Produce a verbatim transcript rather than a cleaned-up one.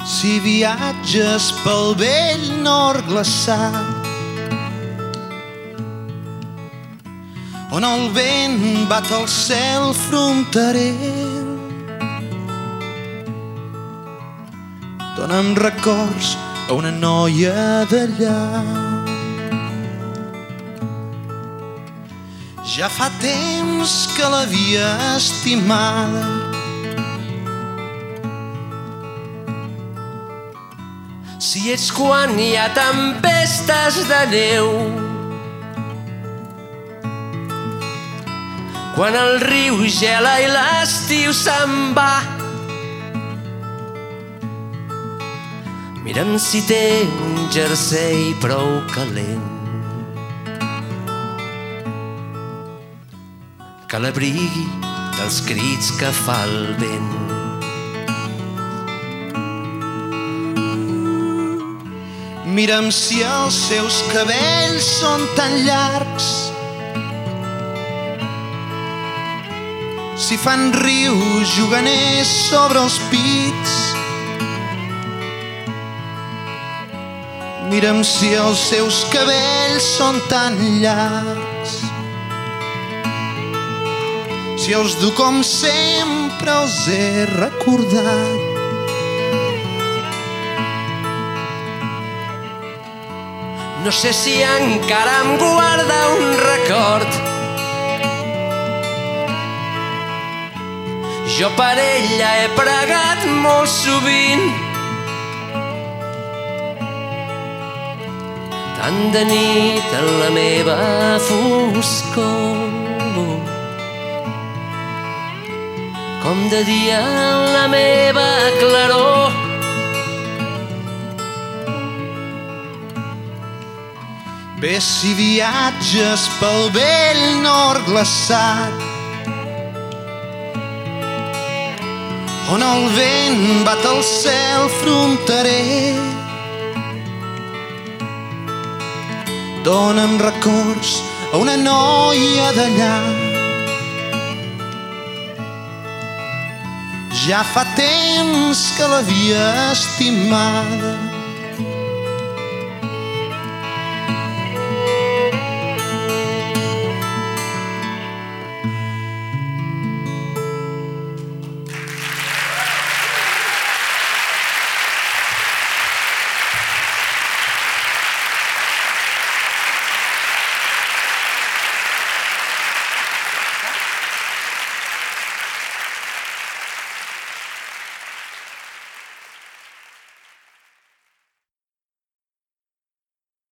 Si viatges pel vell nord glaçat, on el vent bat al cel fronterer, dona'm records a una noia d'allà. Ja fa temps que l'havia estimada, si ets quan hi ha tempestes de neu, quan el riu gela i l'estiu se'n va, mira'm si té un jersei prou calent que l'abrigui dels crits que fa el vent. Mira'm si els seus cabells són tan llargs, si fan rius juganers sobre els pits. Mira'm si els seus cabells són tan llargs, si els du com sempre els he recordat. No sé si encara em guarda un record, jo per ella he pregat molt sovint, tant de nit en la meva foscor com de dia en la meva claror. Bé, si viatges pel vell nord glaçat, on el vent bat al cel fronterer, dona'm records a una noia d'allà. Ja fa temps que l'havia estimada,